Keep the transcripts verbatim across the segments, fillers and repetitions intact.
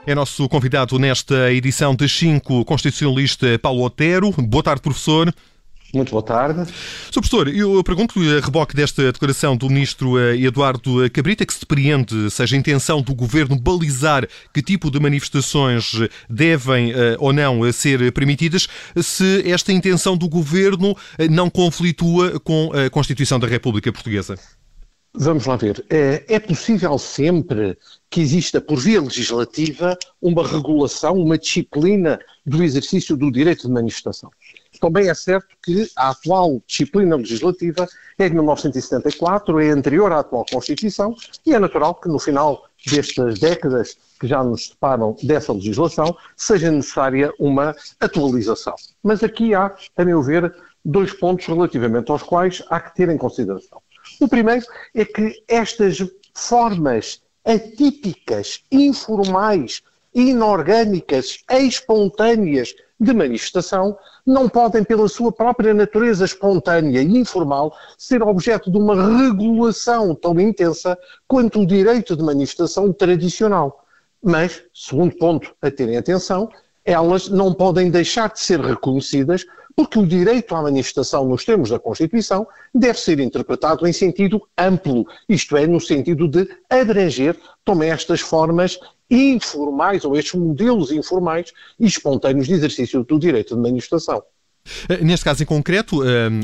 É nosso convidado nesta edição das cinco, o constitucionalista Paulo Otero. Boa tarde, professor. Muito boa tarde. senhor Professor, eu pergunto-lhe, a reboque desta declaração do ministro Eduardo Cabrita, que se depreende, seja a intenção do Governo balizar que tipo de manifestações devem ou não ser permitidas, se esta intenção do Governo não conflitua com a Constituição da República Portuguesa. Vamos lá ver. É possível sempre que exista, por via legislativa, uma regulação, uma disciplina do exercício do direito de manifestação. Também é certo que a atual disciplina legislativa é de mil novecentos e setenta e quatro, é anterior à atual Constituição, e é natural que no final destas décadas que já nos separam dessa legislação, seja necessária uma atualização. Mas aqui há, a meu ver, dois pontos relativamente aos quais há que ter em consideração. O primeiro é que estas formas atípicas, informais, inorgânicas, espontâneas de manifestação não podem, pela sua própria natureza espontânea e informal, ser objeto de uma regulação tão intensa quanto o direito de manifestação tradicional. Mas, segundo ponto a terem atenção, elas não podem deixar de ser reconhecidas porque o direito à manifestação nos termos da Constituição deve ser interpretado em sentido amplo, isto é, no sentido de abranger também estas formas informais ou estes modelos informais e espontâneos de exercício do direito de manifestação. Neste caso em concreto,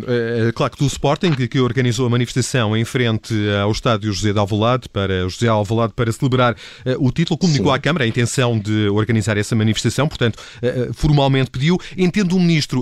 a claque do Sporting, que organizou a manifestação em frente ao estádio José de Alvalade para, José Alvalade para celebrar o título, comunicou Sim. à Câmara a intenção de organizar essa manifestação, portanto, formalmente pediu. Entende o Ministro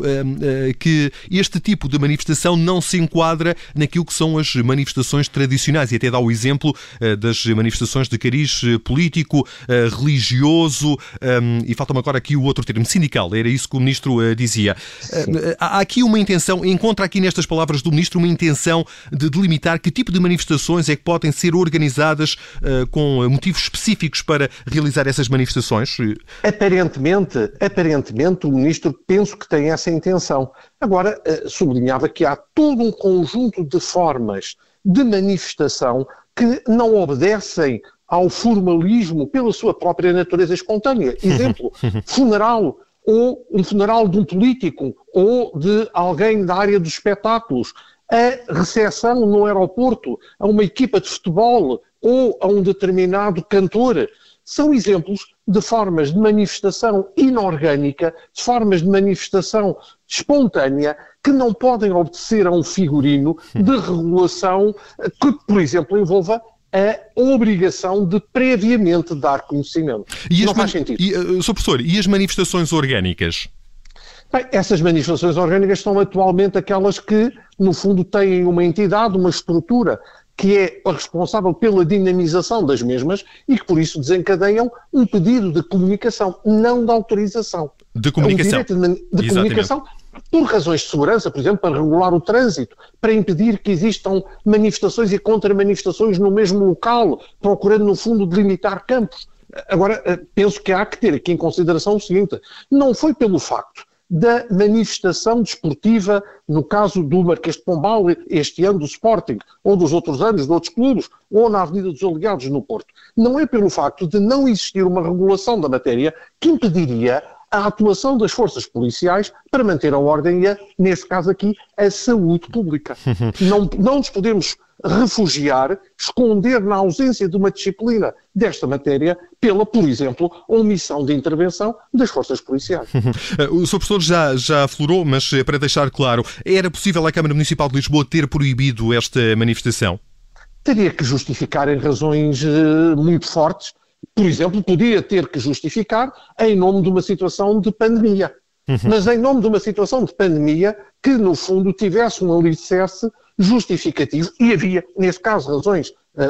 que este tipo de manifestação não se enquadra naquilo que são as manifestações tradicionais e até dá o exemplo das manifestações de cariz político, religioso e falta-me agora aqui o outro termo, sindical, era isso que o Ministro dizia. Sim. Há aqui uma intenção, encontra aqui nestas palavras do Ministro uma intenção de delimitar que tipo de manifestações é que podem ser organizadas uh, com motivos específicos para realizar essas manifestações? Aparentemente, aparentemente o Ministro penso que tem essa intenção. Agora, uh, sublinhava que há todo um conjunto de formas de manifestação que não obedecem ao formalismo pela sua própria natureza espontânea. Exemplo, funeral, ou um funeral de um político, ou de alguém da área dos espetáculos, a recepção no aeroporto a uma equipa de futebol ou a um determinado cantor, são exemplos de formas de manifestação inorgânica, de formas de manifestação espontânea, que não podem obedecer a um figurino de regulação que, por exemplo, envolva a obrigação de previamente dar conhecimento. E não faz sentido. E, uh, Sr. Professor, e as manifestações orgânicas? Bem, essas manifestações orgânicas são atualmente aquelas que, no fundo, têm uma entidade, uma estrutura, que é a responsável pela dinamização das mesmas e que, por isso, desencadeiam um pedido de comunicação, não de autorização. De comunicação. Um direito de, de comunicação, por razões de segurança, por exemplo, para regular o trânsito, para impedir que existam manifestações e contra-manifestações no mesmo local, procurando, no fundo, delimitar campos. Agora, penso que há que ter aqui em consideração o seguinte: não foi pelo facto da manifestação desportiva, no caso do Marquês de Pombal, este ano do Sporting, ou dos outros anos de outros clubes, ou na Avenida dos Alegados, no Porto. Não é pelo facto de não existir uma regulação da matéria que impediria a atuação das forças policiais para manter a ordem e, a, neste caso aqui, a saúde pública. Não, não nos podemos refugiar, esconder na ausência de uma disciplina desta matéria pela, por exemplo, omissão de intervenção das forças policiais. O senhor Professor já, já aflorou, mas para deixar claro, era possível a Câmara Municipal de Lisboa ter proibido esta manifestação? Teria que justificar em razões uh, muito fortes. Por exemplo, podia ter que justificar em nome de uma situação de pandemia. Uhum. Mas em nome de uma situação de pandemia que, no fundo, tivesse um alicerce justificativo, e havia, nesse caso, razões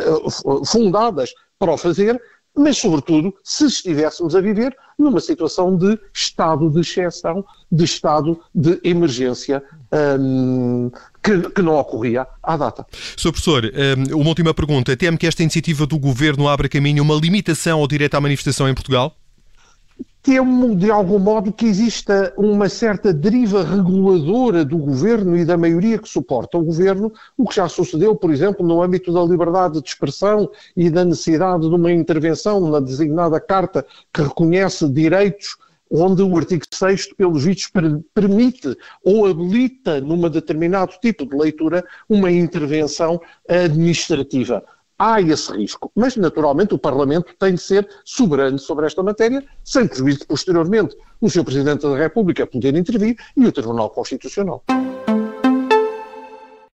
uh, fundadas para o fazer, mas, sobretudo, se estivéssemos a viver numa situação de estado de exceção, de estado de emergência, um, que, que não ocorria à data. senhor Professor, um, uma última pergunta. Teme que esta iniciativa do Governo abra caminho a uma limitação ao direito à manifestação em Portugal? temo, de algum modo, que exista uma certa deriva reguladora do governo e da maioria que suporta o governo, o que já sucedeu, por exemplo, no âmbito da liberdade de expressão e da necessidade de uma intervenção na designada Carta que reconhece direitos, onde o artigo sexto, pelos vistos, permite ou habilita, numa determinado tipo de leitura, uma intervenção administrativa. Há esse risco, mas naturalmente o Parlamento tem de ser soberano sobre esta matéria, sem prejuízo de posteriormente o senhor Presidente da República poder intervir e o Tribunal Constitucional.